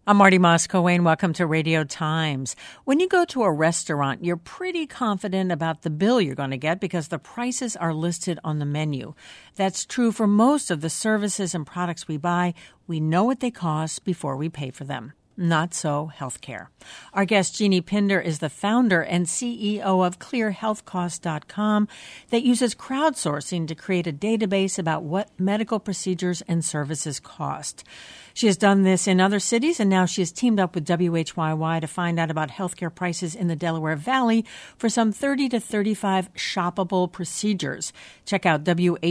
I'm Marty Moscoe, and welcome to Radio Times. When you go to a restaurant, you're pretty confident about the bill you're going to get because the prices are listed on the menu. That's true for most of the services and products we buy. We know what they cost before we pay for them. Not so healthcare. Our guest, Jeannie Pinder, is the founder and CEO of ClearHealthCost.com that uses crowdsourcing to create a database about what medical procedures and services cost. She has done this in other cities, and now she has teamed up with WHYY to find out about healthcare prices in the Delaware Valley for some 30 to 35 shoppable procedures. Check out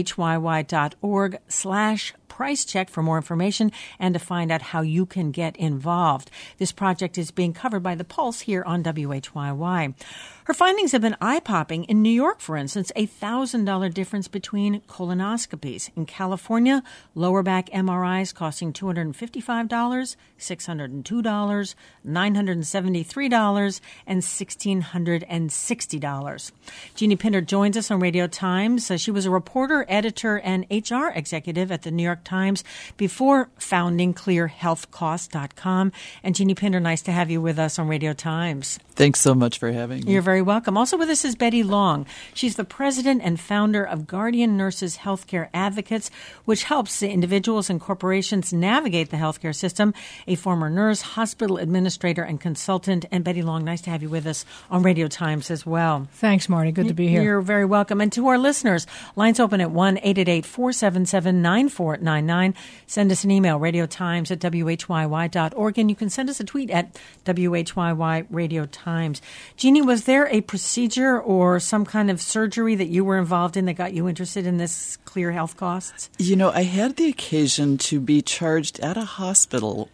WHYY.org/price check for more information and to find out how you can get involved. This project is being covered by The Pulse here on WHYY. Her findings have been eye-popping. In New York, for instance, a $1,000 difference between colonoscopies. In California, lower back MRIs costing $255, $602, $973, and $1,660. Jeannie Pinder joins us on Radio Times. She was a reporter, editor, and HR executive at the New York Times before founding ClearHealthCost.com. And Jeannie Pinder, nice to have you with us on Radio Times. Thanks so much for having me. You're very welcome. Also with us is Betty Long. She's the president and founder of Guardian Nurses Healthcare Advocates, which helps the individuals and corporations navigate the healthcare system. A former nurse, hospital administrator, and consultant. And Betty Long, nice to have you with us on Radio Times as well. Thanks, Marty. Good to be here. You're very welcome. And to our listeners, lines open at 1-888-477-9499. Send us an email, radiotimes@whyy.org, and you can send us a tweet at WHYY Radio Times. Jeannie, was there a procedure or some kind of surgery that you were involved in that got you interested in this Clear Health Costs? You know, I had the occasion to be charged at a hospital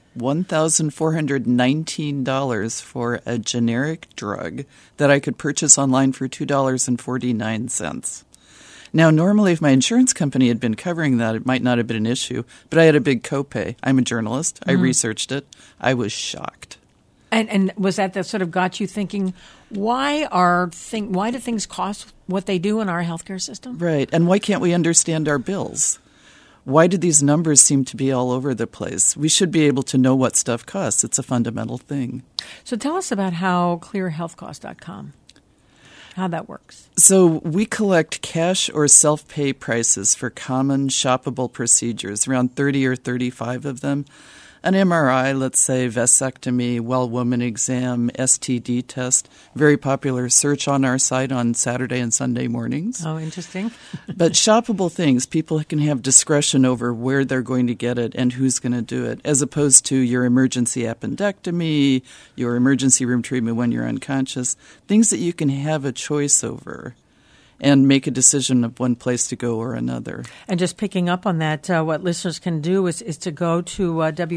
$1,419 for a generic drug that I could purchase online for $2.49. Now, normally, if my insurance company had been covering that, it might not have been an issue, but I had a big copay. I'm a journalist. I researched it. I was shocked. And was that sort of got you thinking, why do things cost what they do in our healthcare system? Right. And why can't we understand our bills? Why do these numbers seem to be all over the place? We should be able to know what stuff costs. It's a fundamental thing. So tell us about how ClearHealthCost.com, how that works. So we collect cash or self-pay prices for common shoppable procedures, around 30 or 35 of them. An MRI, let's say vasectomy, well-woman exam, STD test, very popular search on our site on Saturday and Sunday mornings. Oh, interesting. But shoppable things, people can have discretion over where they're going to get it and who's going to do it, as opposed to your emergency appendectomy, your emergency room treatment when you're unconscious, things that you can have a choice over and make a decision of one place to go or another. And just picking up on that, what listeners can do is to go to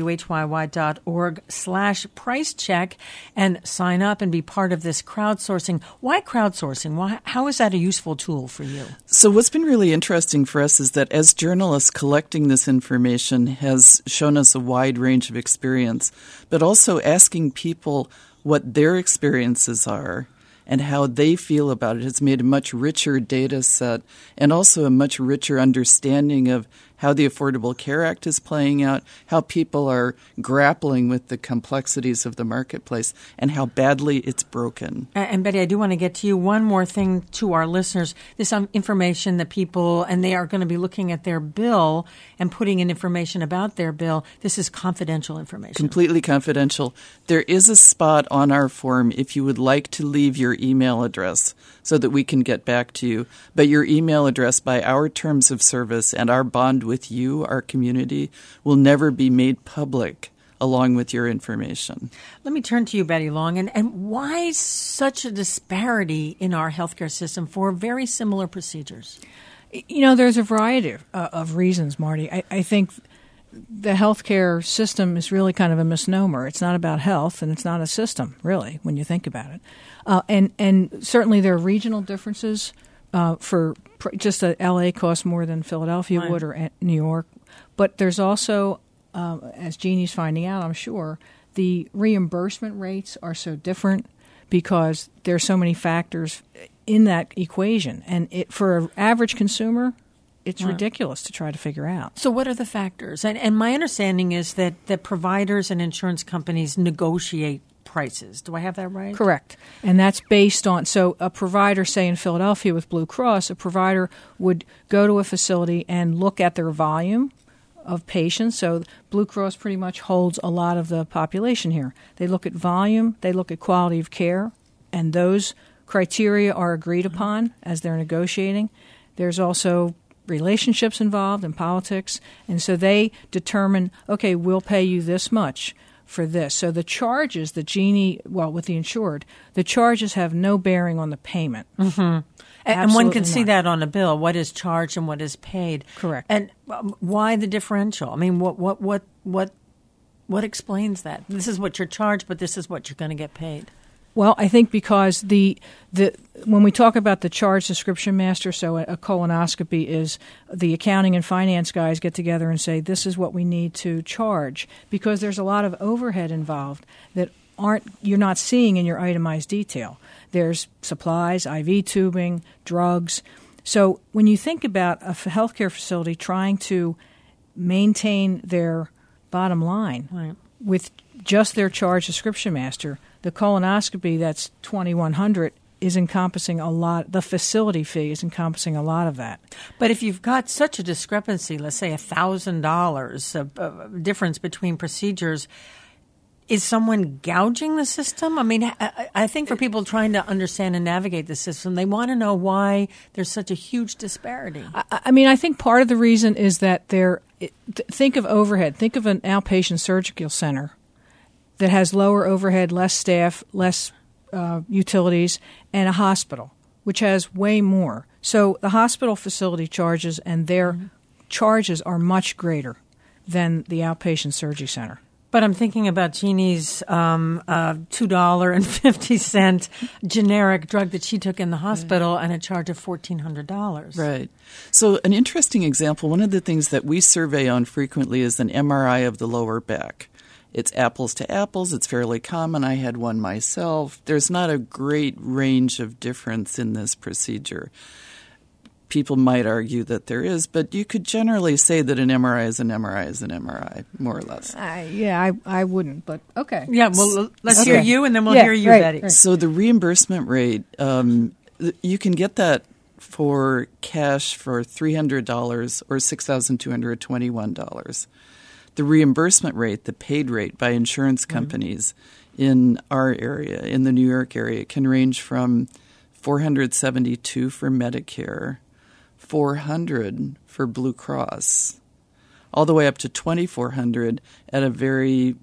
WHYY.org/price check and sign up and be part of this crowdsourcing. Why crowdsourcing? How is that a useful tool for you? So what's been really interesting for us is that as journalists, collecting this information has shown us a wide range of experience, but also asking people what their experiences are and how they feel about it has made a much richer data set and also a much richer understanding of how the Affordable Care Act is playing out, how people are grappling with the complexities of the marketplace, and how badly it's broken. And Betty, I do want to get to you. One more thing to our listeners. This information that people, and they are going to be looking at their bill and putting in information about their bill. This is confidential information. Completely confidential. There is a spot on our form if you would like to leave your email address so that we can get back to you. But your email address, by our terms of service and our bond with you, our community, will never be made public along with your information. Let me turn to you, Betty Long. And why such a disparity in our healthcare system for very similar procedures? You know, there's a variety of reasons, Marty. I think the healthcare system is really kind of a misnomer. It's not about health, and it's not a system, really, when you think about it. And certainly there are regional differences. Just that L.A. costs more than Philadelphia would or New York. But there's also, as Jeannie's finding out, I'm sure, the reimbursement rates are so different because there's so many factors in that equation. And for an average consumer, it's ridiculous to try to figure out. So what are the factors? And my understanding is that providers and insurance companies negotiate prices. Do I have that right? Correct. And that's based on, so a provider, say in Philadelphia with Blue Cross, a provider would go to a facility and look at their volume of patients. So Blue Cross pretty much holds a lot of the population here. They look at volume, they look at quality of care, and those criteria are agreed upon as they're negotiating. There's also relationships involved in politics, and so they determine, okay, we'll pay you this much for this. So the charges that Jeannie, with the insured, the charges have no bearing on the payment. Mm-hmm. And one can see that on a bill, what is charged and what is paid. Correct. And why the differential? I mean, what explains that? This is what you're charged, but this is what you're going to get paid. Well, I think because the when we talk about the charge description master, so a colonoscopy is the accounting and finance guys get together and say, this is what we need to charge, because there's a lot of overhead involved that you're not seeing in your itemized detail. There's supplies, IV tubing, drugs. So when you think about a healthcare facility trying to maintain their bottom line with just their charge description master, the colonoscopy that's $2,100 is encompassing a lot. The facility fee is encompassing a lot of that. But if you've got such a discrepancy, let's say $1,000 of difference between procedures, is someone gouging the system? I mean, I think for people trying to understand and navigate the system, they want to know why there's such a huge disparity. I mean, I think part of the reason is that think of overhead. Think of an outpatient surgical center that has lower overhead, less staff, less utilities, and a hospital, which has way more. So the hospital facility charges and their charges are much greater than the outpatient surgery center. But I'm thinking about Jeannie's $2.50 generic drug that she took in the hospital and a charge of $1,400. Right. So an interesting example, one of the things that we survey on frequently is an MRI of the lower back. It's apples to apples. It's fairly common. I had one myself. There's not a great range of difference in this procedure. People might argue that there is, but you could generally say that an MRI is an MRI is an MRI, more or less. I wouldn't, but okay. Yeah, well, let's hear you, and then we'll hear you, Betty. Right. So the reimbursement rate, you can get that for cash for $300 or $6,221. The reimbursement rate, the paid rate by insurance companies in our area, in the New York area, can range from $472 for Medicare, $400 for Blue Cross, all the way up to $2,400 at a very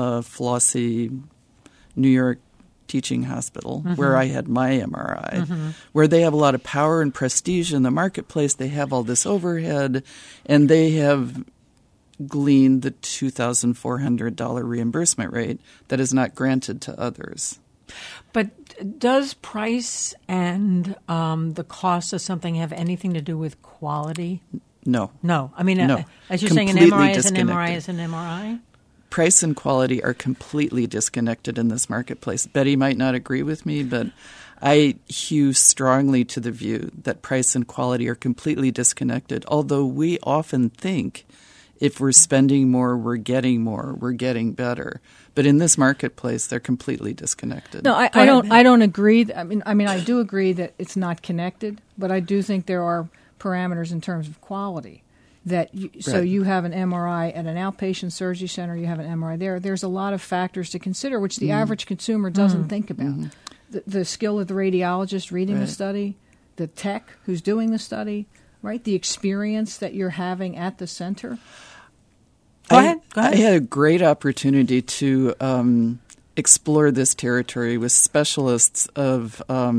flossy New York teaching hospital where I had my MRI, where they have a lot of power and prestige in the marketplace. They have all this overhead, and they have gleaned the $2,400 reimbursement rate that is not granted to others. But does price and the cost of something have anything to do with quality? No. No. I mean, no. As you're saying, an MRI is an MRI is an MRI? Price and quality are completely disconnected in this marketplace. Betty might not agree with me, but I hew strongly to the view that price and quality are completely disconnected, although we often think if we're spending more, we're getting better. But in this marketplace, they're completely disconnected. No, I don't agree. I mean, I do agree that it's not connected, but I do think there are parameters in terms of quality. So you have an MRI at an outpatient surgery center, you have an MRI there. There's a lot of factors to consider, which the average consumer doesn't think about. The skill of the radiologist reading the study, the tech who's doing the study, right? The experience that you're having at the center. Go ahead. I had a great opportunity to explore this territory with specialists of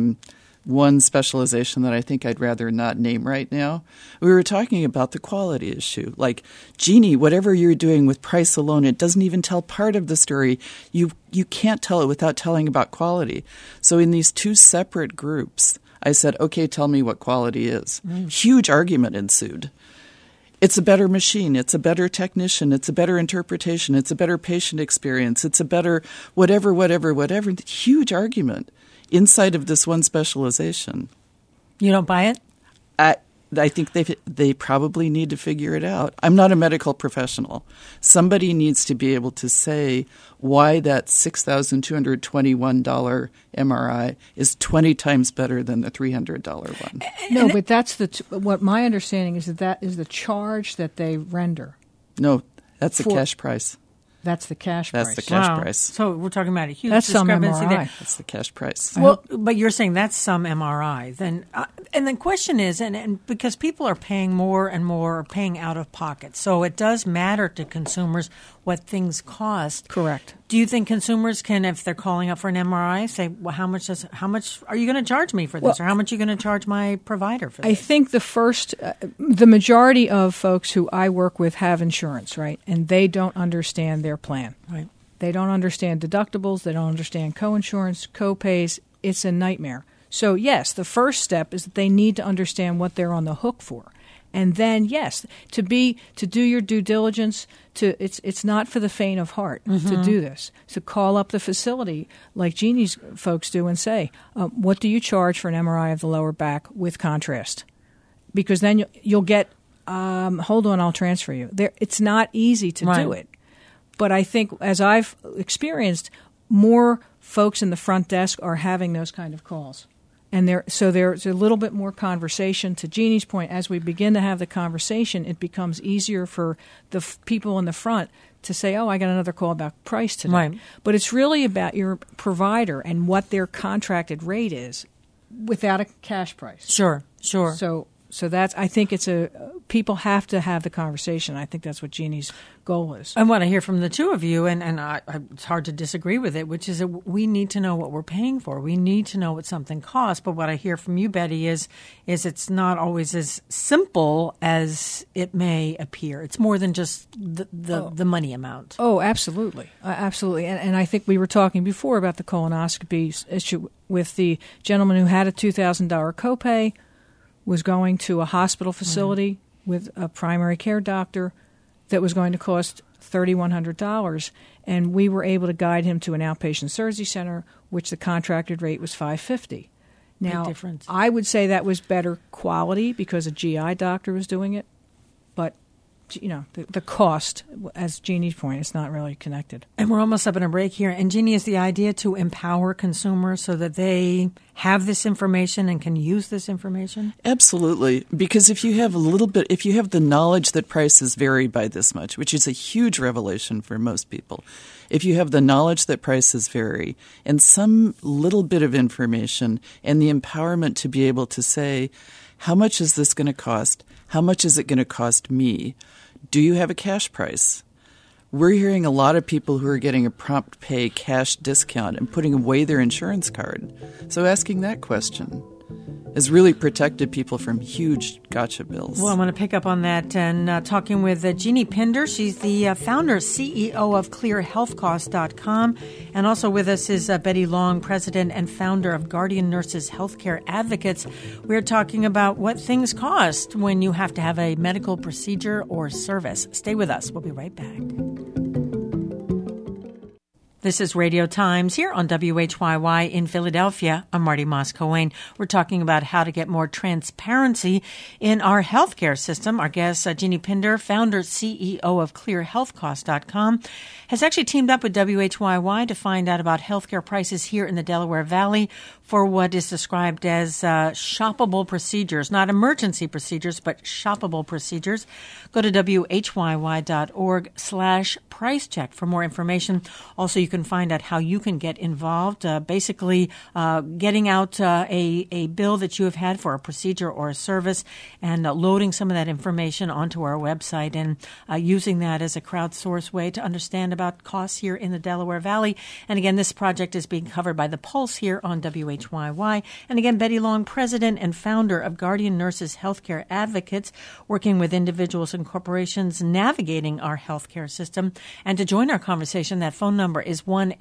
one specialization that I think I'd rather not name right now. We were talking about the quality issue. Like, Jeannie, whatever you're doing with price alone, it doesn't even tell part of the story. You can't tell it without telling about quality. So in these two separate groups, I said, okay, tell me what quality is. Huge argument ensued. It's a better machine. It's a better technician. It's a better interpretation. It's a better patient experience. It's a better whatever. Huge argument inside of this one specialization. You don't buy it? I think they probably need to figure it out. I'm not a medical professional. Somebody needs to be able to say why that $6,221 MRI is 20 times better than the $300 one. No, but that's what my understanding is that is the charge that they render. No, that's the cash price. That's the cash price. That's the cash price. So we're talking about a huge that's discrepancy some MRI. there. That's the cash price. Well, but you're saying that's some MRI. Then, and the question is, and because people are paying more and more, paying out of pocket, so it does matter to consumers what things cost. Correct. Do you think consumers can, if they're calling up for an MRI, say, well, how much are you going to charge me for this, or how much are you going to charge my provider for this? I think the majority of folks who I work with have insurance, right? And they don't understand their plan. Right. They don't understand deductibles. They don't understand coinsurance, copays. It's a nightmare. So, yes, the first step is that they need to understand what they're on the hook for. And then, yes, to do your due diligence, it's not for the faint of heart to do this. So call up the facility like Jeannie's folks do and say, what do you charge for an MRI of the lower back with contrast? Because then you'll get, hold on, I'll transfer you. It's not easy to do it. But I think, as I've experienced, more folks in the front desk are having those kind of calls. And there's a little bit more conversation. To Jeannie's point, as we begin to have the conversation, it becomes easier for the people in the front to say, oh, I got another call about price today. Right. But it's really about your provider and what their contracted rate is without a cash price. Sure. So that's, I think people have to have the conversation. I think that's what Jeannie's goal is. And what I hear from the two of you, and it's hard to disagree with it, which is that we need to know what we're paying for. We need to know what something costs. But what I hear from you, Betty, is it's not always as simple as it may appear. It's more than just the money amount. Oh, absolutely. Absolutely. And I think we were talking before about the colonoscopy issue with the gentleman who had a $2,000 copay, was going to a hospital facility with a primary care doctor that was going to cost $3,100, and we were able to guide him to an outpatient surgery center, which the contracted rate was $550. Now, big difference. I would say that was better quality because a GI doctor was doing it, but the cost, as Jeannie's point, it's not really connected. And we're almost up in a break here. And Jeannie, is the idea to empower consumers so that they have this information and can use this information? Absolutely. Because if you have the knowledge that prices vary by this much, which is a huge revelation for most people, if you have the knowledge that prices vary and some little bit of information and the empowerment to be able to say, how much is this going to cost? How much is it going to cost me? Do you have a cash price? We're hearing a lot of people who are getting a prompt pay cash discount and putting away their insurance card. So asking that question has really protected people from huge gotcha bills. Well, I'm going to pick up on that and talking with Jeannie Pinder. She's the founder, CEO of ClearHealthCost.com. And also with us is Betty Long, president and founder of Guardian Nurses Healthcare Advocates. We're talking about what things cost when you have to have a medical procedure or service. Stay with us. We'll be right back. This is Radio Times here on WHYY in Philadelphia. I'm Marty Moss-Coane. We're talking about how to get more transparency in our healthcare system. Our guest, Jeannie Pinder, founder, CEO of ClearHealthCost.com, has actually teamed up with WHYY to find out about healthcare prices here in the Delaware Valley for what is described as shoppable procedures, not emergency procedures, but shoppable procedures. Go to WHYY.org/price check for more information. Also, you can find out how you can get involved, basically getting out a bill that you have had for a procedure or a service and loading some of that information onto our website and using that as a crowdsourced way to understand about costs here in the Delaware Valley. And again, this project is being covered by The Pulse here on WHYY. And again, Betty Long, president and founder of Guardian Nurses Healthcare Advocates, working with individuals and corporations navigating our healthcare system. And to join our conversation, that phone number is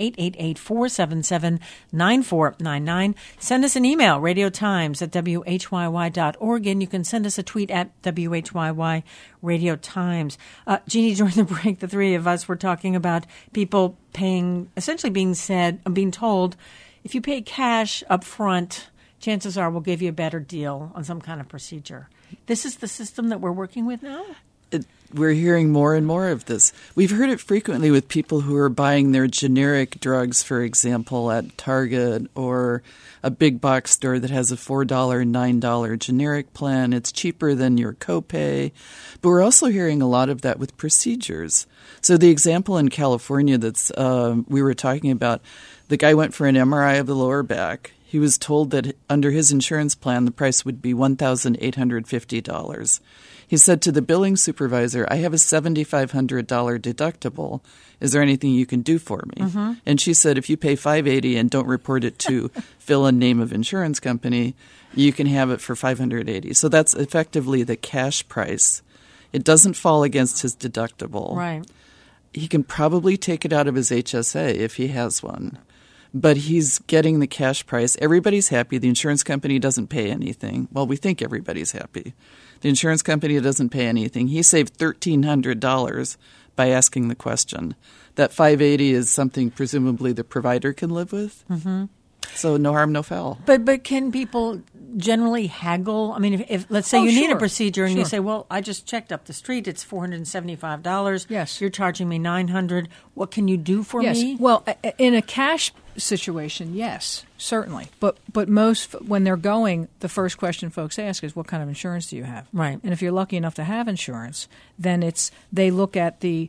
1-888-477-9499. Send us an email, radiotimes@whyy.org, and you can send us a tweet at WHYY Radio Times. Jeannie, during the break, the three of us were talking about people paying, essentially being told, if you pay cash up front, chances are we'll give you a better deal on some kind of procedure. This is the system that we're working with now? We're hearing more and more of this. We've heard it frequently with people who are buying their generic drugs, for example, at Target or a big box store that has a $4, $9 generic plan. It's cheaper than your copay. But we're also hearing a lot of that with procedures. So the example in California that's we were talking about, the guy went for an MRI of the lower back. He was told that under his insurance plan, the price would be $1,850. He said to the billing supervisor, I have a $7,500 deductible. Is there anything you can do for me? Mm-hmm. And she said, if you pay $580 and don't report it to fill in name of insurance company, you can have it for $580. So that's effectively the cash price. It doesn't fall against his deductible. Right. He can probably take it out of his HSA if he has one. But he's getting the cash price. Everybody's happy. The insurance company doesn't pay anything. Well, we think everybody's happy. The insurance company doesn't pay anything. He saved $1,300 by asking the question. That $580 is something presumably the provider can live with. Mm-hmm. So no harm, no foul. But can people generally haggle? I mean, if let's say you need a procedure and you say, well, I just checked up the street. It's $475. Yes. You're charging me $900. What can you do for me? Yes. Well, in a cash situation, yes, certainly. But most, when they're going, the first question folks ask is, what kind of insurance do you have? Right. And if you're lucky enough to have insurance, then they look at the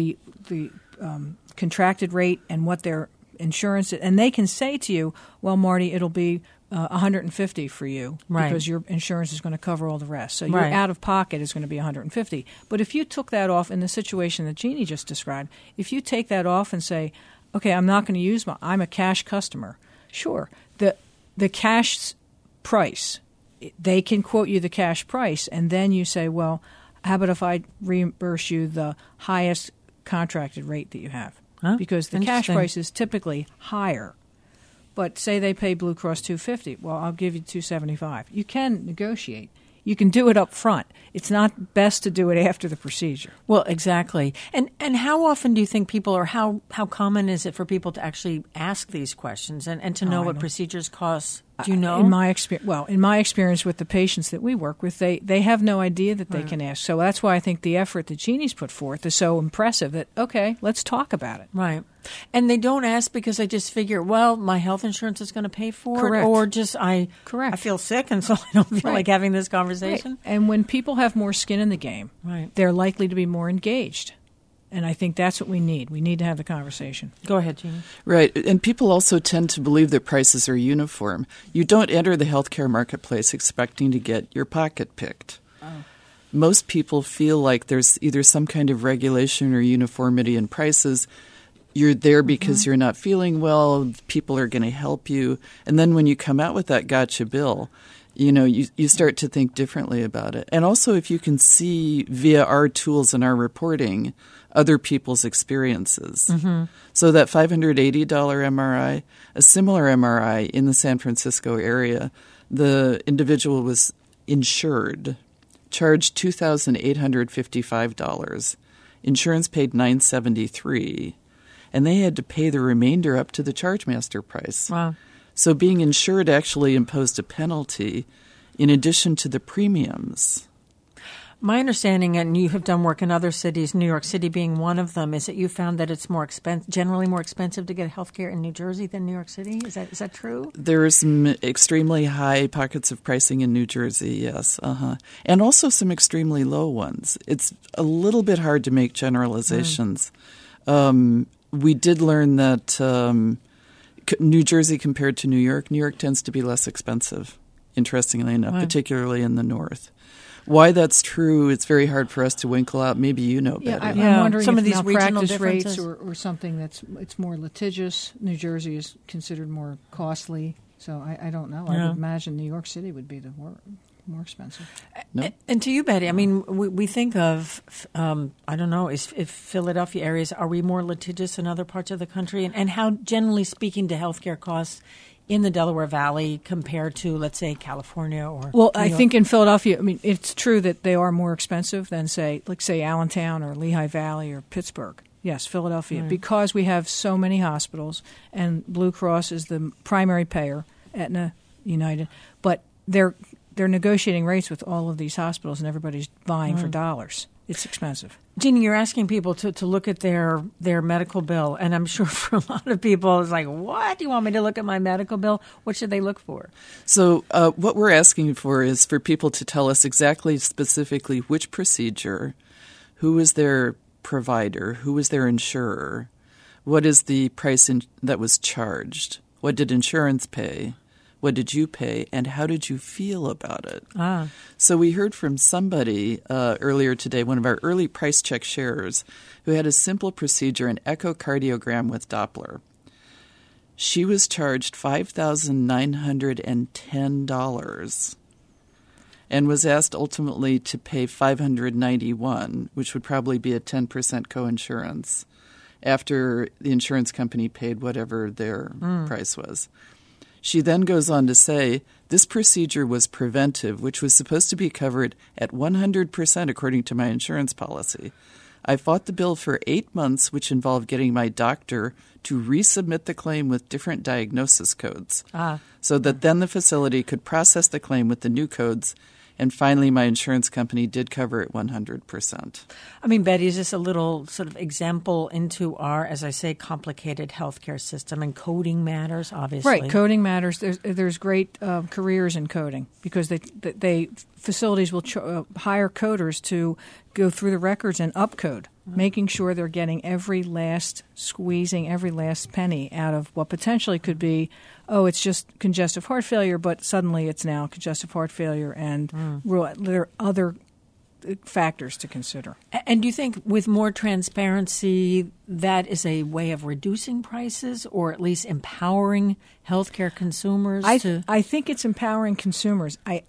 contracted rate and what their insurance is, and they can say to you, well, Marty, it'll be $150 for you because your insurance is going to cover all the rest. So your out of pocket is going to be $150. But if you took that off in the situation that Jeannie just described, if you take that off and say, okay, I'm not going to use I'm a cash customer. Sure. The cash price, they can quote you the cash price, and then you say, well, how about if I reimburse you the highest contracted rate that you have? Huh? Because the cash price is typically higher. But say they pay Blue Cross $250. Well, I'll give you $275. You can negotiate. You can do it up front. It's not best to do it after the procedure. Well, exactly. And how often do you think people, or how common is it for people to actually ask these questions and to know what procedures cost? Do you know? In my experience with the patients that we work with, they have no idea that they can ask. So that's why I think the effort that Jeannie's put forth is so impressive that, okay, let's talk about it. Right. And they don't ask because they just figure, well, my health insurance is going to pay for it, or just I feel sick and so I don't feel like having this conversation. Right. And when people have more skin in the game, they're likely to be more engaged. And I think that's what we need. We need to have the conversation. Go ahead, Jeannie. Right. And people also tend to believe that prices are uniform. You don't enter the healthcare marketplace expecting to get your pocket picked. Oh. Most people feel like there's either some kind of regulation or uniformity in prices. You're there because you're not feeling well. People are going to help you. And then when you come out with that gotcha bill, you start to think differently about it. And also if you can see via our tools and our reporting other people's experiences. Mm-hmm. So that $580 MRI, a similar MRI in the San Francisco area, the individual was insured, charged $2,855. Insurance paid $973, and they had to pay the remainder up to the chargemaster price. Wow. So being insured actually imposed a penalty in addition to the premiums. My understanding, and you have done work in other cities, New York City being one of them, is that you found that it's generally more expensive to get health care in New Jersey than New York City? Is that true? There are some extremely high pockets of pricing in New Jersey, yes. And also some extremely low ones. It's a little bit hard to make generalizations. We did learn that New Jersey compared to New York tends to be less expensive, interestingly enough, particularly in the north. Why that's true, it's very hard for us to winkle out. Maybe you know better. I'm wondering some of these malpractice rates or something it's more litigious. New Jersey is considered more costly, so I don't know. I would imagine New York City would be the more expensive. No? And to you, Betty, I mean, we think of, I don't know, if Philadelphia areas, are we more litigious than other parts of the country? And how, generally speaking, do healthcare costs in the Delaware Valley compared to, let's say, California or Well, New York? I think in Philadelphia, I mean, it's true that they are more expensive than, say Allentown or Lehigh Valley or Pittsburgh. Yes, Philadelphia, because we have so many hospitals and Blue Cross is the primary payer. Aetna United, but they're negotiating rates with all of these hospitals, and everybody's vying for dollars. It's expensive. Jeannie, you're asking people to look at their medical bill, and I'm sure for a lot of people it's like, what? Do you want me to look at my medical bill? What should they look for? So what we're asking for is for people to tell us exactly, specifically, which procedure, who is their provider, who is their insurer, what is the price that was charged, what did insurance pay, what did you pay, and how did you feel about it? So we heard from somebody earlier today, one of our early price check sharers, who had a simple procedure, an echocardiogram with Doppler. She was charged $5,910 and was asked ultimately to pay $591, which would probably be a 10% coinsurance after the insurance company paid whatever their price was. She then goes on to say, this procedure was preventive, which was supposed to be covered at 100% according to my insurance policy. I fought the bill for 8 months, which involved getting my doctor to resubmit the claim with different diagnosis codes so that then the facility could process the claim with the new codes. And finally, my insurance company did cover it 100%. I mean, Betty, is this a little sort of example into our, as I say, complicated healthcare system, and coding matters, obviously? Right, coding matters. There's great careers in coding because they facilities will hire coders to go through the records and upcode, making sure they're getting squeezing every last penny out of what potentially could be, it's just congestive heart failure, but suddenly it's now congestive heart failure, and there are other factors to consider. And do you think with more transparency, that is a way of reducing prices, or at least empowering healthcare consumers? I think it's empowering consumers. I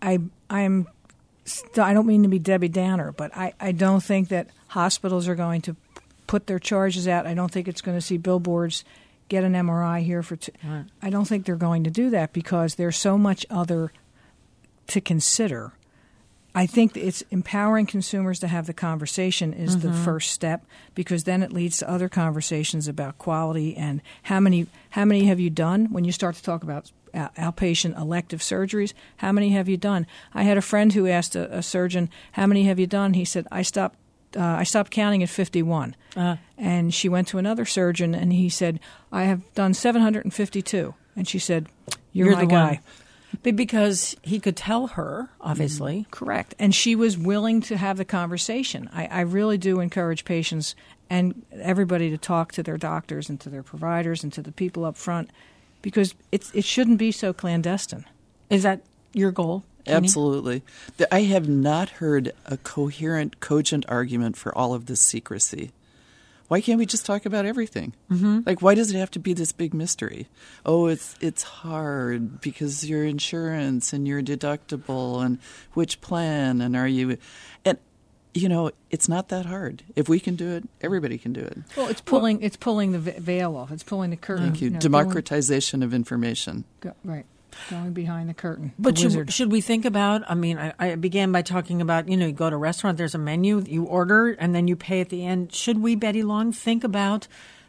don't mean to be Debbie Downer, but I don't think that hospitals are going to put their charges out. I don't think it's going to see billboards, get an MRI here for Right. I don't think they're going to do that because there's so much other to consider. I think it's empowering consumers to have the conversation is the first step, because then it leads to other conversations about quality and how many have you done. When you start to talk about outpatient elective surgeries, how many have you done? I had a friend who asked a surgeon, how many have you done? He said, I stopped counting at 51. And she went to another surgeon, and he said, I have done 752. And she said, you're my guy. Because he could tell her, obviously. Correct. And she was willing to have the conversation. I really do encourage patients and everybody to talk to their doctors and to their providers and to the people up front, because it shouldn't be so clandestine. Is that your goal, Jeannie? Absolutely. I have not heard a coherent, cogent argument for all of this secrecy. Why can't we just talk about everything? Like, why does it have to be this big mystery? Oh, it's hard because your insurance and your deductible and which plan and are you... And, it's not that hard. If we can do it, everybody can do it. Well, it's pulling the veil off. It's pulling the curtain. Thank you. Democratization of information. Right. Going behind the curtain. But should we think about, I began by talking about, you go to a restaurant, there's a menu, you order, and then you pay at the end. Should we, Betty Long, think about,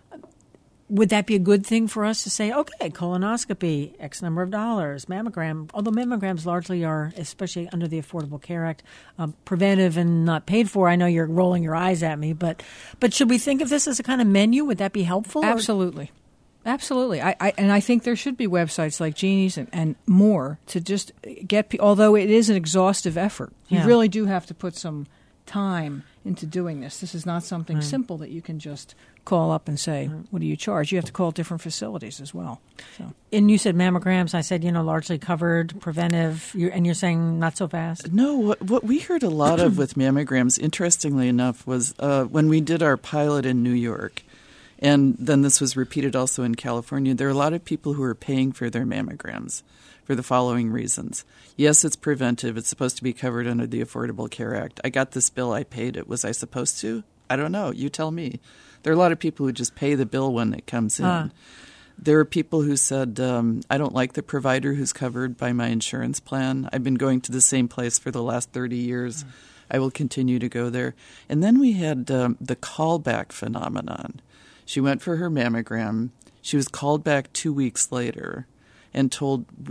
would that be a good thing for us to say, okay, colonoscopy, X number of dollars, mammogram, although mammograms largely are, especially under the Affordable Care Act, preventive and not paid for. I know you're rolling your eyes at me, but should we think of this as a kind of menu? Would that be helpful? Absolutely. Absolutely. I think there should be websites like Jeannie's and more to just get although it is an exhaustive effort. You really do have to put some time into doing this. This is not something simple that you can just call up and say, what do you charge? You have to call different facilities as well. So. And you said mammograms. I said, largely covered, preventive, and you're saying not so fast? No, what we heard a lot of with mammograms, interestingly enough, was when we did our pilot in New York. And then this was repeated also in California. There are a lot of people who are paying for their mammograms for the following reasons. Yes, it's preventive. It's supposed to be covered under the Affordable Care Act. I got this bill. I paid it. Was I supposed to? I don't know. You tell me. There are a lot of people who just pay the bill when it comes in. There are people who said, I don't like the provider who's covered by my insurance plan. I've been going to the same place for the last 30 years. I will continue to go there. And then we had the callback phenomenon. She went for her mammogram. She was called back 2 weeks later and told,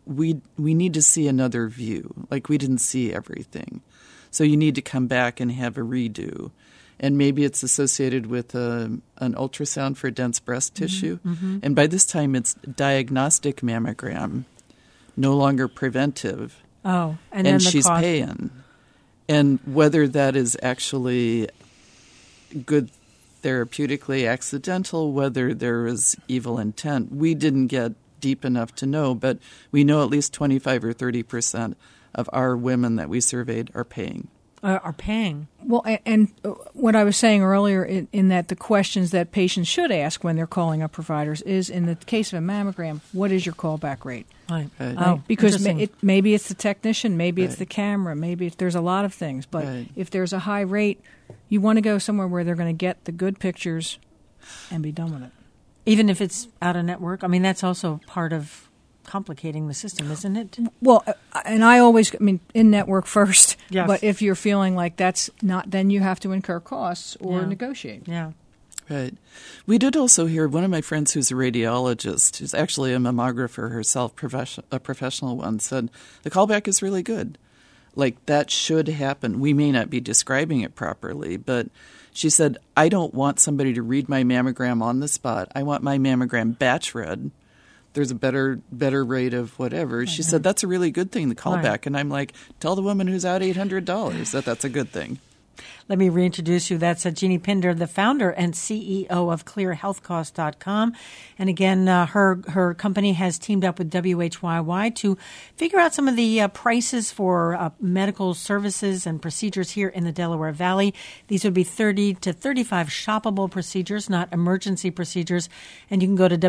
we need to see another view. Like, we didn't see everything. So you need to come back and have a redo. And maybe it's associated with an ultrasound for dense breast tissue. Mm-hmm. And by this time, it's diagnostic mammogram, no longer preventive. Oh, and she's paying. And whether that is actually good therapeutically accidental, whether there is evil intent, we didn't get deep enough to know, but we know at least 25 or 30% of our women that we surveyed are paying. Well, and what I was saying earlier in that the questions that patients should ask when they're calling up providers is, in the case of a mammogram, what is your callback rate? Right. Oh, because maybe it's the technician, maybe it's the camera, maybe there's a lot of things. But if there's a high rate, you want to go somewhere where they're going to get the good pictures and be done with it. Even if it's out of network? I mean, that's also part of complicating the system, isn't it? Well, and in network first. Yes. But if you're feeling like that's not, then you have to incur costs or negotiate. Yeah. Right. We did also hear one of my friends who's a radiologist, who's actually a mammographer herself, a professional one, said the callback is really good. Like, that should happen. We may not be describing it properly, but she said, I don't want somebody to read my mammogram on the spot. I want my mammogram batch read. There's a better rate of whatever. She said, that's a really good thing, the callback. Right. And I'm like, tell the woman who's out $800 that that's a good thing. Let me reintroduce you. That's Jeannie Pinder, the founder and CEO of ClearHealthCost.com. And again, her company has teamed up with WHYY to figure out some of the prices for medical services and procedures here in the Delaware Valley. These would be 30 to 35 shoppable procedures, not emergency procedures. And you can go to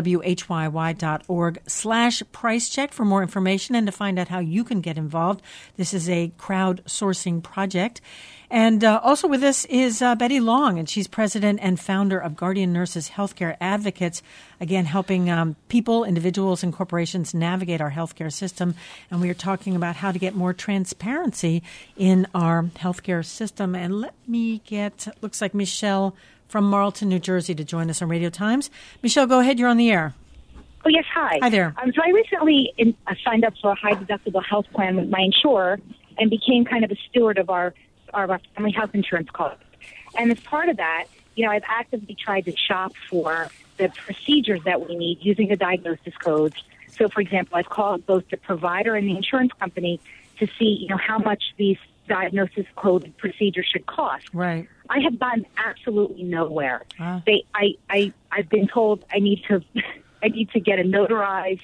WHYY.org/price check for more information and to find out how you can get involved. This is a crowdsourcing project. And also with us is Betty Long, and she's president and founder of Guardian Nurses Healthcare Advocates, again, helping people, individuals, and corporations navigate our healthcare system. And we are talking about how to get more transparency in our healthcare system. And let me looks like Michelle from Marlton, New Jersey, to join us on Radio Times. Michelle, go ahead. You're on the air. Oh, yes. Hi. Hi there. So I recently signed up for a high-deductible health plan with my insurer and became kind of a steward of our family health insurance costs. And as part of that, I've actively tried to shop for the procedures that we need using the diagnosis codes. So, for example, I've called both the provider and the insurance company to see, how much these diagnosis code procedures should cost. Right. I have gotten absolutely nowhere. I've been told I need to get a notarized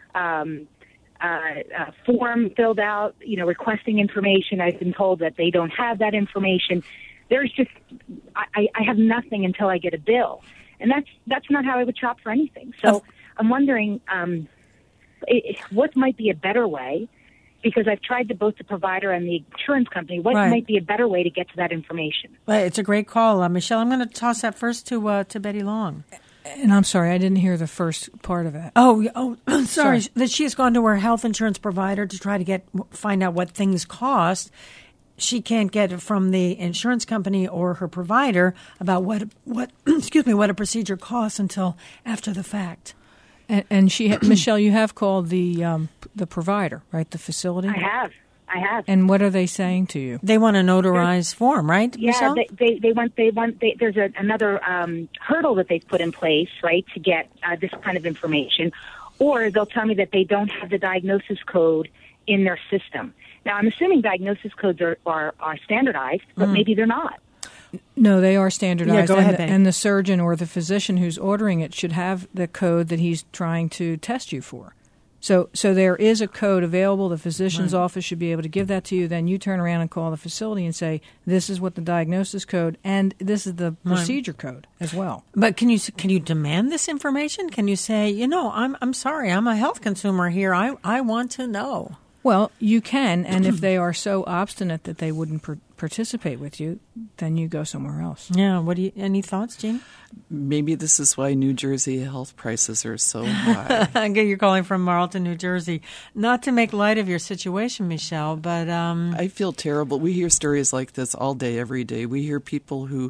form filled out, requesting information. I've been told that they don't have that information. There's just, I have nothing until I get a bill. And that's not how I would shop for anything. So I'm wondering what might be a better way, because I've tried both the provider and the insurance company. What might be a better way to get to that information? Well, it's a great call. Michelle, I'm going to toss that first to Betty Long. And I'm sorry, I didn't hear the first part of it. Oh, sorry. That she has gone to her health insurance provider to try to find out what things cost. She can't get it from the insurance company or her provider about what a procedure costs until after the fact. And Michelle, you have called the provider, right? The facility. I have. And what are they saying to you? They want a notarized form, right? Yeah, Michelle? they want. There's another hurdle that they've put in place, right, to get this kind of information, or they'll tell me that they don't have the diagnosis code in their system. Now, I'm assuming diagnosis codes are standardized, but maybe they're not. No, they are standardized. Yeah, go ahead, Betty. And the surgeon or the physician who's ordering it should have the code that he's trying to test you for. So there is a code available. The physician's office should be able to give that to you. Then you turn around and call the facility and say, this is what the diagnosis code, and this is the procedure code as well. But can you demand this information? Can you say, I'm sorry, I'm a health consumer here. I want to know. Well, you can, and if they are so obstinate that they wouldn't participate with you, then you go somewhere else. Yeah. Any thoughts, Jean? Maybe this is why New Jersey health prices are so high. You're calling from Marlton, New Jersey. Not to make light of your situation, Michelle, but I feel terrible. We hear stories like this all day, every day. We hear people who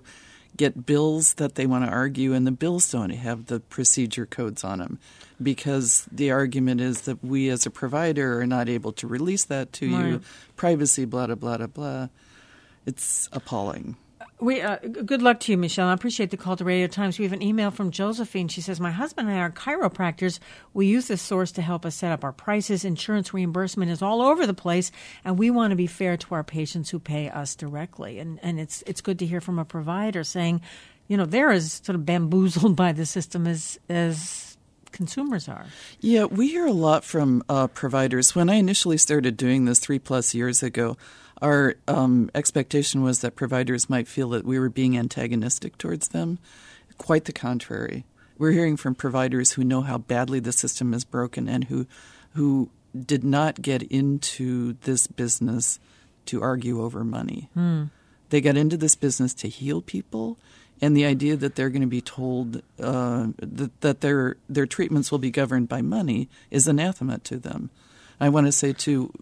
get bills that they want to argue, and the bills don't have the procedure codes on them because the argument is that we as a provider are not able to release that to you. Privacy, blah, blah, blah, blah, blah. It's appalling. Good luck to you, Michelle. I appreciate the call to Radio Times. We have an email from Josephine. She says, my husband and I are chiropractors. We use this source to help us set up our prices. Insurance reimbursement is all over the place, and we want to be fair to our patients who pay us directly. And it's good to hear from a provider saying, they're as sort of bamboozled by the system as consumers are. Yeah, we hear a lot from providers. When I initially started doing this 3+ years ago, our expectation was that providers might feel that we were being antagonistic towards them. Quite the contrary. We're hearing from providers who know how badly the system is broken and who did not get into this business to argue over money. They got into this business to heal people, and the idea that they're going to be told that their treatments will be governed by money is anathema to them. I want to say to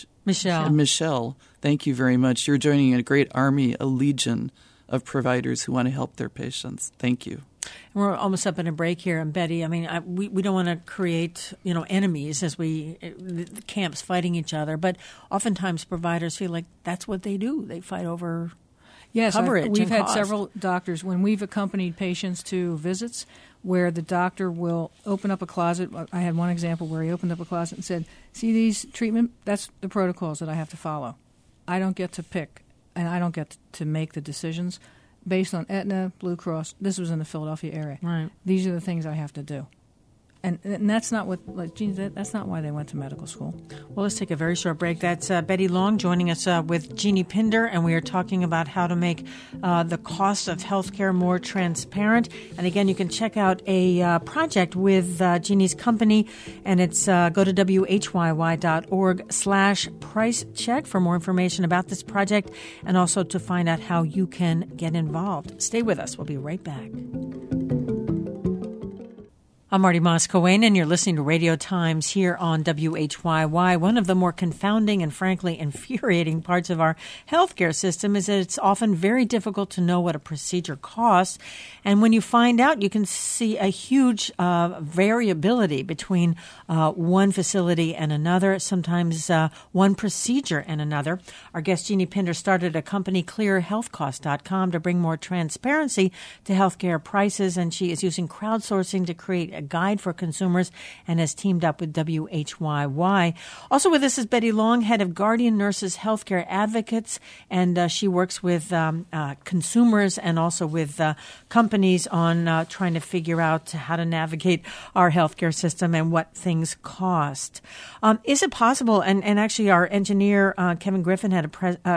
Michelle, thank you very much. You're joining a great army, a legion of providers who want to help their patients. Thank you. We're almost up in a break here, and Betty, we don't want to create enemies as the camps fighting each other, but oftentimes providers feel like that's what they do. They fight over coverage. We've had cost. several doctors when we've accompanied patients to visits where the doctor will open up a closet. I had one example where he opened up a closet and said, see these treatment, that's the protocols that I have to follow. I don't get to pick, and I don't get to make the decisions based on Aetna, Blue Cross. This was in the Philadelphia area. Right. These are the things I have to do. And that's not that's not why they went to medical school. Well, let's take a very short break. That's Betty Long joining us with Jeannie Pinder, and we are talking about how to make the cost of healthcare more transparent. And again, you can check out a project with Jeannie's company, and it's go to whyy.org/price check for more information about this project and also to find out how you can get involved. Stay with us. We'll be right back. I'm Marty Moss-Coane, and you're listening to Radio Times here on WHYY. One of the more confounding and frankly infuriating parts of our healthcare system is that it's often very difficult to know what a procedure costs. And when you find out, you can see a huge variability between one facility and another, sometimes one procedure and another. Our guest, Jeannie Pinder, started a company, ClearHealthCost.com, to bring more transparency to healthcare prices, and she is using crowdsourcing to create a guide for consumers and has teamed up with WHYY. Also with us is Betty Long, head of Guardian Nurses Healthcare Advocates, and she works with consumers and also with companies on trying to figure out how to navigate our healthcare system and what things cost. Is it possible, and actually our engineer, Kevin Griffin, had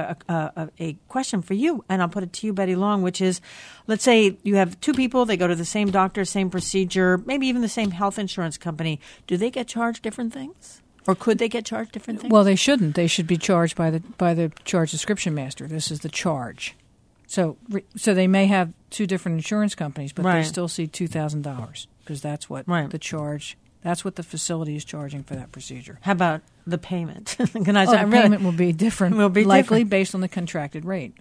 a question for you, and I'll put it to you, Betty Long, which is, let's say you have two people, they go to the same doctor, same procedure, maybe even the same health insurance company. Do they get charged different things? Or could they get charged different things? Well, they shouldn't. They should be charged by the charge description master. This is the charge. So they may have two different insurance companies, but they still see $2,000 because that's what the charge. That's what the facility is charging for that procedure. How about the payment? The payment will be different. Likely based on the contracted rate.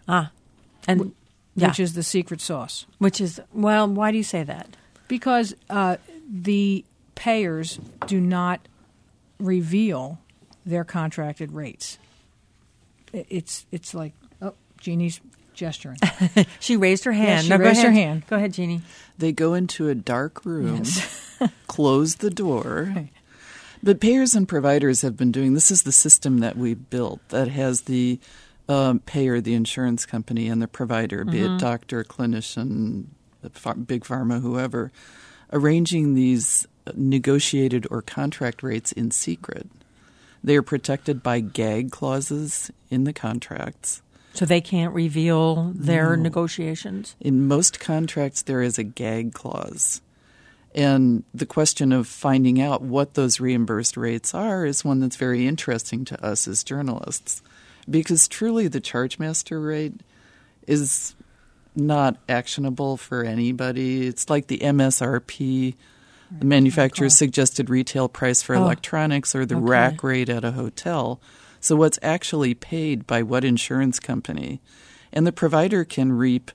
Which is the secret sauce. Why do you say that? Because the payers do not reveal their contracted rates. It's like, Jeannie's gesturing. She raised her hand. Yes, raised her hand. Go ahead, Jeannie. They go into a dark room, close the door. Right. But payers and providers have been doing, this is the system that we built that has the payer, the insurance company, and the provider, be it doctor, clinician, big pharma, whoever, arranging these negotiated or contract rates in secret. They are protected by gag clauses in the contracts. So they can't reveal their negotiations? In most contracts, there is a gag clause. And the question of finding out what those reimbursed rates are is one that's very interesting to us as journalists. Because truly the charge master rate is not actionable for anybody. It's like the MSRP, the manufacturer's suggested retail price for electronics, or the rack rate at a hotel. So what's actually paid by what insurance company? And the provider can reap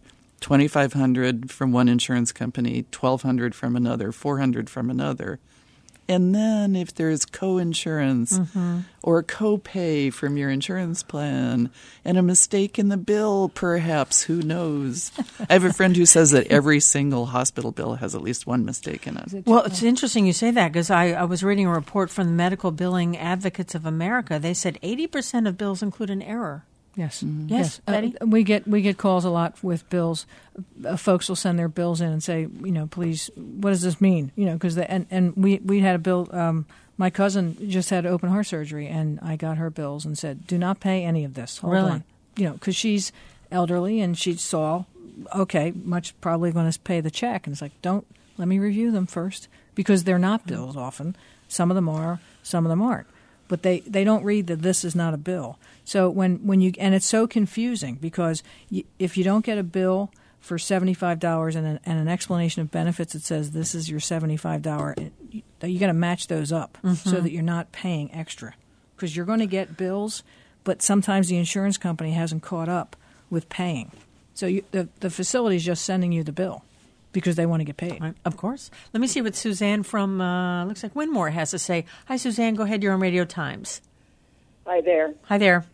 $2,500 from one insurance company, $1,200 from another, $400 from another. And then if there's co-insurance or co-pay from your insurance plan and a mistake in the bill, perhaps, who knows? I have a friend who says that every single hospital bill has at least one mistake in it. Well, it's interesting you say that because I was reading a report from the Medical Billing Advocates of America. They said 80% of bills include an error. Yes. Yes, Betty? We get calls a lot with bills. Folks will send their bills in and say, please, what does this mean? Because we had a bill. My cousin just had open heart surgery, and I got her bills and said, do not pay any of this. Hold on. Because she's elderly and she saw, much probably going to pay the check, and it's like, let me review them first, because they're not bills often. Some of them are, some of them aren't. But they don't read that this is not a bill. So when you, and it's so confusing because if you don't get a bill for $75 and an explanation of benefits that says this is your $75, you got to match those up so that you're not paying extra, because you're going to get bills, but sometimes the insurance company hasn't caught up with paying. So the facility is just sending you the bill because they want to get paid. Right, of course. Let me see what Suzanne from, looks like Winmore has to say. Hi, Suzanne. Go ahead. You're on Radio Times. Hi there. Hi there.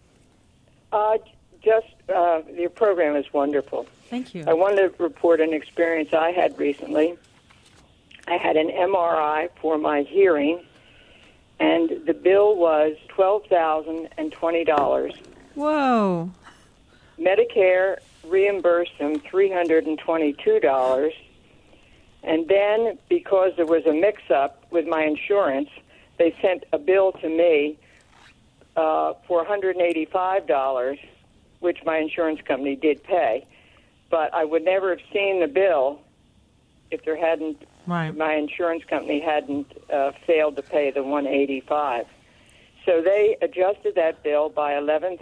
Your program is wonderful. Thank you. I want to report an experience I had recently. I had an MRI for my hearing, and the bill was $12,020. Whoa. Medicare reimbursed them $322. And then, because there was a mix-up with my insurance, they sent a bill to me for $185, which my insurance company did pay. But I would never have seen the bill if there hadn't, my insurance company hadn't failed to pay the $185. So they adjusted that bill by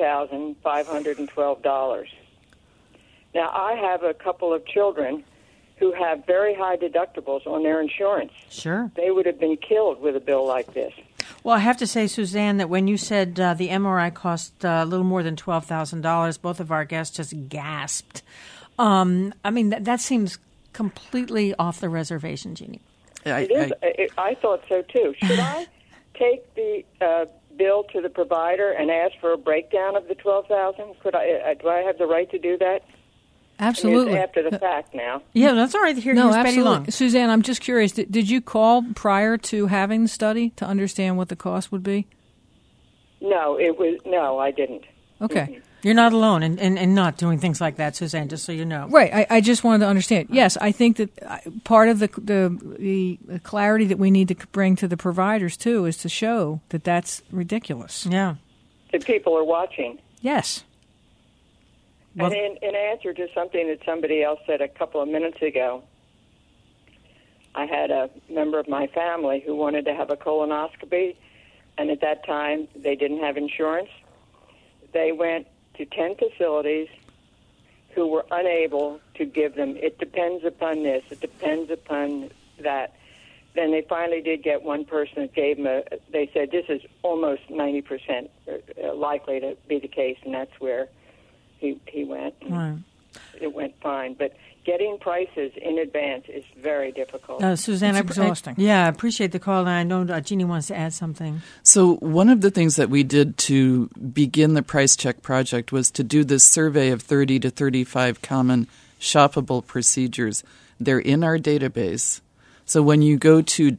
$11,512. Now, I have a couple of children who have very high deductibles on their insurance. Sure. They would have been killed with a bill like this. Well, I have to say, Suzanne, that when you said the MRI cost a little more than $12,000, both of our guests just gasped. That seems completely off the reservation, Jeannie. I thought so, too. Should I take the bill to the provider and ask for a breakdown of the $12,000? Do I have the right to do that? Absolutely. I mean, it's after the fact now. Yeah, that's all right. Here's Betty Long. Suzanne, I'm just curious. Did you call prior to having the study to understand what the cost would be? No, I didn't. Okay. Mm-hmm. You're not alone in not doing things like that, Suzanne, just so you know. Right. I just wanted to understand. Yes, I think that part of the clarity that we need to bring to the providers, too, is to show that that's ridiculous. Yeah. The people are watching. Yes. And in answer to something that somebody else said a couple of minutes ago, I had a member of my family who wanted to have a colonoscopy, and at that time they didn't have insurance. They went to 10 facilities who were unable to give them, it depends upon this, it depends upon that. Then they finally did get one person that gave them they said this is almost 90% likely to be the case, and that's where he went. Right. It went fine. But getting prices in advance is very difficult. Suzanne, it's exhausting. I appreciate the call, and I know Jeannie wants to add something. So one of the things that we did to begin the Price Check project was to do this survey of 30 to 35 common shoppable procedures. They're in our database. So when you go to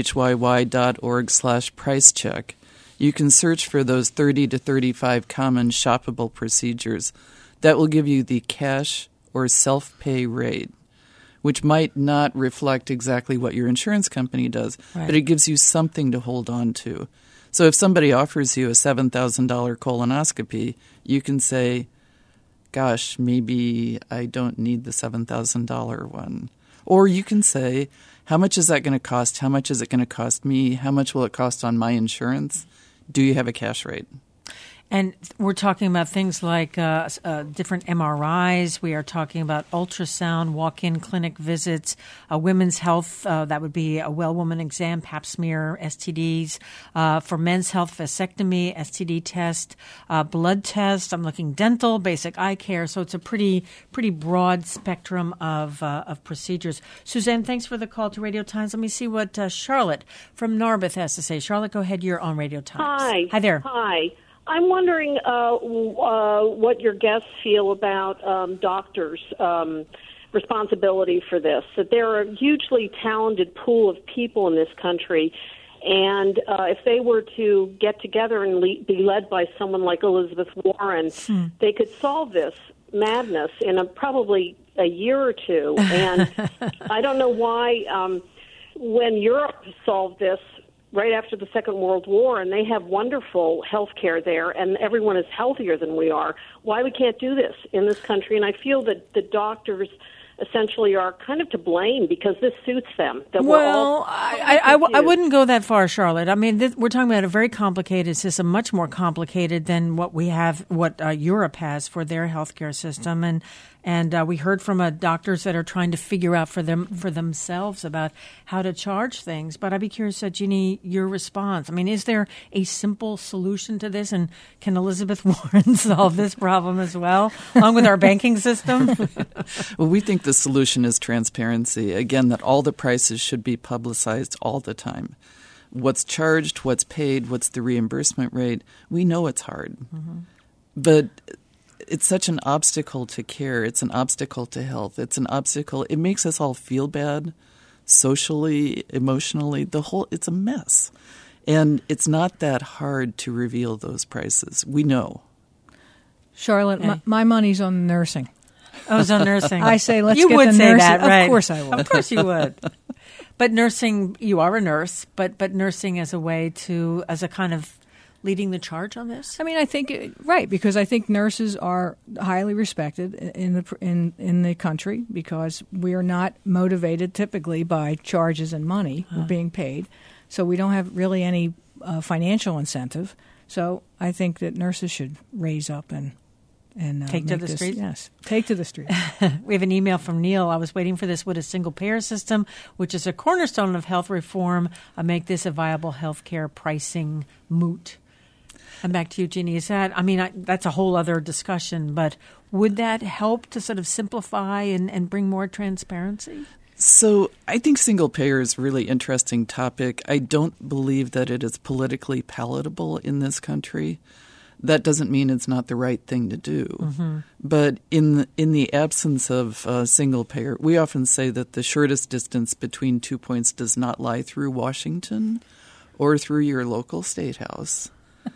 whyy.org/pricecheck, you can search for those 30 to 35 common shoppable procedures. That will give you the cash or self-pay rate, which might not reflect exactly what your insurance company does, right, but it gives you something to hold on to. So if somebody offers you a $7,000 colonoscopy, you can say, gosh, maybe I don't need the $7,000 one. Or you can say, how much is that going to cost? How much is it going to cost me? How much will it cost on my insurance? Do you have a cash rate? And we're talking about things like different MRIs. We are talking about ultrasound, walk-in clinic visits, women's health. That would be a well woman exam, pap smear, STDs. For men's health, vasectomy, STD test, blood test. I'm looking dental, basic eye care. So it's a pretty broad spectrum of procedures. Suzanne, thanks for the call to Radio Times. Let me see what Charlotte from Narberth has to say. Charlotte, go ahead. You're on Radio Times. Hi. Hi there. Hi. I'm wondering what your guests feel about doctors' responsibility for this. That there are a hugely talented pool of people in this country, and if they were to get together and be led by someone like Elizabeth Warren, they could solve this madness in probably a year or two. And I don't know why when Europe solved this right after the Second World War, and they have wonderful health care there, and everyone is healthier than we are, why we can't do this in this country. And I feel that the doctors essentially are kind of to blame because this suits them. I wouldn't go that far, Charlotte. I mean, we're talking about a very complicated system, much more complicated than what we have, what Europe has for their healthcare system, and we heard from doctors that are trying to figure out for themselves about how to charge things. But I'd be curious, Jeannie, your response. I mean, is there a simple solution to this, and can Elizabeth Warren solve this problem as well, along with our banking system? Well, we think the solution is transparency. Again, that all the prices should be publicized all the time. What's charged, what's paid, what's the reimbursement rate. We know it's hard. Mm-hmm. But it's such an obstacle to care. It's an obstacle to health. It's an obstacle. It makes us all feel bad socially, emotionally. It's a mess. And it's not that hard to reveal those prices. We know. Charlotte, okay. my money's on nursing. Oh, it's on nursing. I say let's you get would the say nursing. That, right? Of course I would. Of course you would. But nursing, you are a nurse, but nursing as a way to, as a kind of leading the charge on this? I mean, I think right, because I think nurses are highly respected in the country because we are not motivated typically by charges and money. We're being paid, so we don't have really any financial incentive. So I think that nurses should raise up and take to the street? Yes, take to the street. We have an email from Neil. I was waiting for this. Would a single-payer system, which is a cornerstone of health reform, make this a viable health care pricing moot? And back to you, Jeannie. Is that, that's a whole other discussion, but would that help to sort of simplify and bring more transparency? So I think single payer is a really interesting topic. I don't believe that it is politically palatable in this country. That doesn't mean it's not the right thing to do. Mm-hmm. But in the absence of single payer, we often say that the shortest distance between 2 points does not lie through Washington or through your local state house.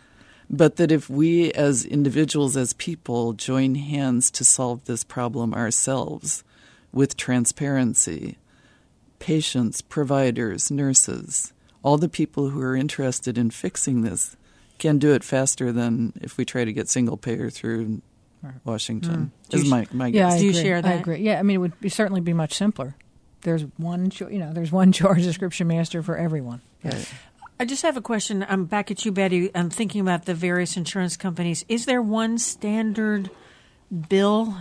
But that if we as individuals, as people, join hands to solve this problem ourselves with transparency, patients, providers, nurses, all the people who are interested in fixing this can do it faster than if we try to get single payer through Washington. Is my guess. Do you share that? I agree. Yeah, it would certainly be much simpler. There's one charge description master for everyone. Yes. Right. I just have a question. I'm back at you, Betty. I'm thinking about the various insurance companies. Is there one standard bill,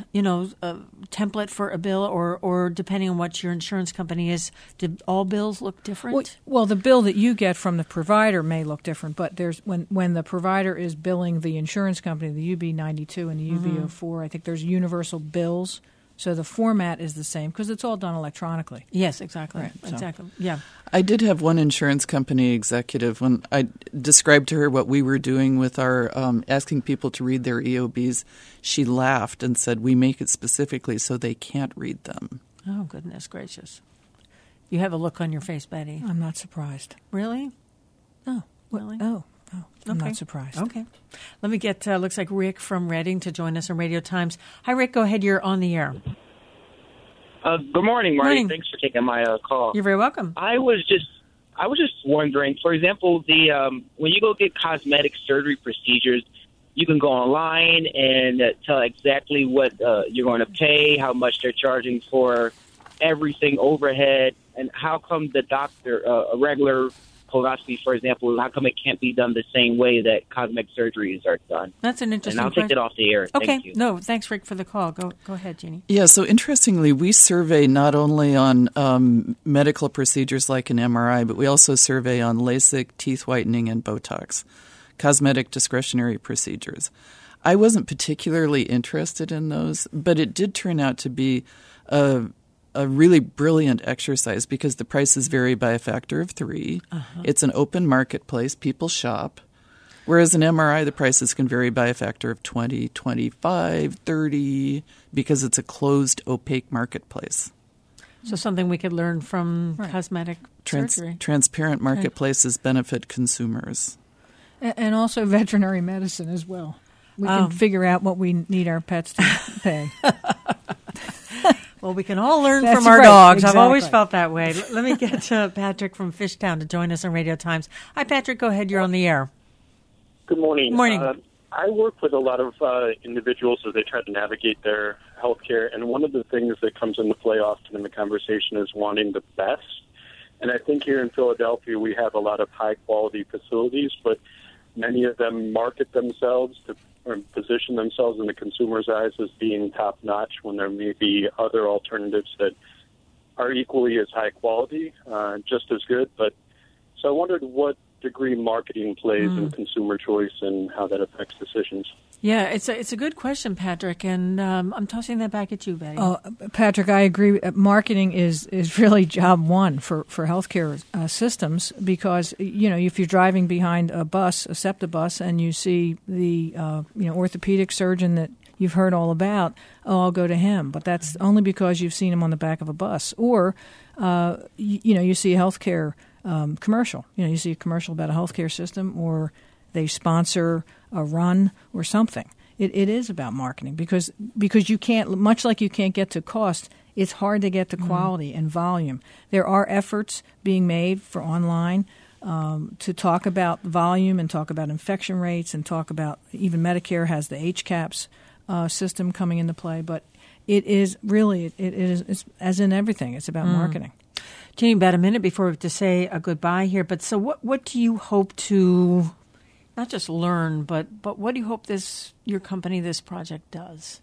template for a bill, or depending on what your insurance company is, do all bills look different? Well, the bill that you get from the provider may look different, but there's when the provider is billing the insurance company, the UB92 and the UB04, I think there's universal bills. So the format is the same because it's all done electronically. Yes, exactly. Right, exactly. Yeah. I did have one insurance company executive when I described to her what we were doing with our asking people to read their EOBs. She laughed and said, "We make it specifically so they can't read them." Oh, goodness gracious! You have a look on your face, Betty. I'm not surprised. Really? No. Really? Oh. I'm not surprised. Okay. Let me get, looks like Rick from Reading to join us on Radio Times. Hi, Rick. Go ahead. You're on the air. Good morning, Marty. Morning. Thanks for taking my call. You're very welcome. I was just wondering, for example, when you go get cosmetic surgery procedures, you can go online and tell exactly what you're going to pay, how much they're charging for everything overhead, and how come the doctor, a regular colonoscopy, for example, how come it can't be done the same way that cosmetic surgeries are done? That's an interesting And I'll take it off the air. Okay. Thank you. No, thanks, Rick, for the call. Go ahead, Jeannie. Yeah, so interestingly, we survey not only on medical procedures like an MRI, but we also survey on LASIK, teeth whitening, and Botox, cosmetic discretionary procedures. I wasn't particularly interested in those, but it did turn out to be a really brilliant exercise because the prices vary by a factor of 3. Uh-huh. It's an open marketplace. People shop. Whereas an MRI, the prices can vary by a factor of 20, 25, 30 because it's a closed, opaque marketplace. So something we could learn from cosmetic surgery. Transparent marketplaces benefit consumers. And also veterinary medicine as well. We can figure out what we need our pets to pay. Well, we can all learn That's from our right, dogs. exactly. I've always felt that way. Let me get to Patrick from Fishtown to join us on Radio Times. Hi, Patrick. Go ahead. You're on the air. Good morning. Morning. I work with a lot of individuals as they try to navigate their health care, and one of the things that comes into play often in the conversation is wanting the best. And I think here in Philadelphia we have a lot of high-quality facilities, but many of them market themselves to or position themselves in the consumer's eyes as being top-notch when there may be other alternatives that are equally as high quality, just as good. But so I wondered what degree marketing plays in consumer choice and how that affects decisions. Yeah, it's a good question, Patrick, and I'm tossing that back at you, Betty. Patrick, I agree. Marketing is really job one for healthcare systems because if you're driving behind a SEPTA bus, and you see the orthopedic surgeon that you've heard all about, I'll go to him. But that's only because you've seen him on the back of a bus, or you see a healthcare commercial. You see a commercial about a healthcare system, or they sponsor a run or something. It is about marketing because you can't, much like you can't get to cost, it's hard to get to quality and volume. There are efforts being made for online to talk about volume and talk about infection rates and talk about, even Medicare has the HCAHPS system coming into play. But it is really, it's, as in everything, it's about marketing. Jeannie, about a minute before we have to say a goodbye here, but so what do you hope to not just learn, but what do you hope your company, this project does?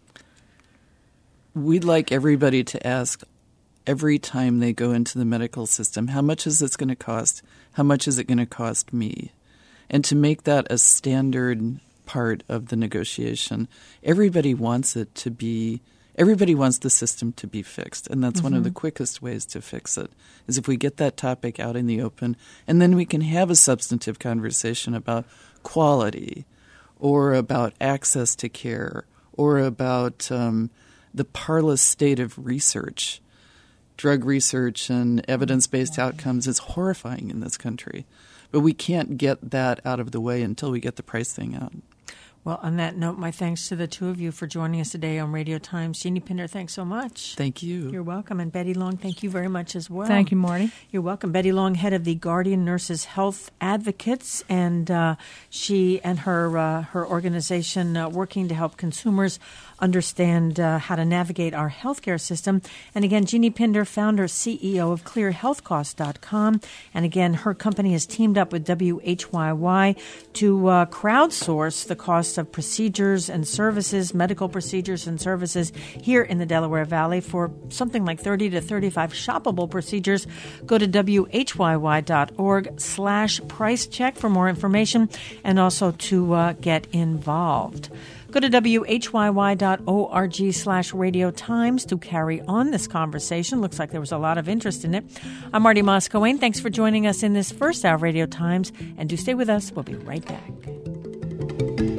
We'd like everybody to ask every time they go into the medical system, how much is this going to cost? How much is it going to cost me? And to make that a standard part of the negotiation. Everybody wants the system to be fixed, and that's one of the quickest ways to fix it, is if we get that topic out in the open, and then we can have a substantive conversation about quality or about access to care or about the parlous state of research. Drug research and evidence-based outcomes is horrifying in this country, but we can't get that out of the way until we get the price thing out. Well, on that note, my thanks to the two of you for joining us today on Radio Times. Jeannie Pinder, thanks so much. Thank you. You're welcome. And Betty Long, thank you very much as well. Thank you, Marty. You're welcome. Betty Long, head of the Guardian Nurses Health Advocates, and she and her organization working to help consumers understand how to navigate our healthcare system. And again, Jeannie Pinder, founder, CEO of ClearHealthCost.com. And again, her company has teamed up with WHYY to crowdsource the cost of procedures and services, medical procedures and services here in the Delaware Valley for something like 30 to 35 shoppable procedures. Go to WHYY.org/price check for more information and also to get involved. Go to WHYY.org/Radio Times to carry on this conversation. Looks like there was a lot of interest in it. I'm Marty Moscowane. Thanks for joining us in this first hour of Radio Times. And do stay with us. We'll be right back.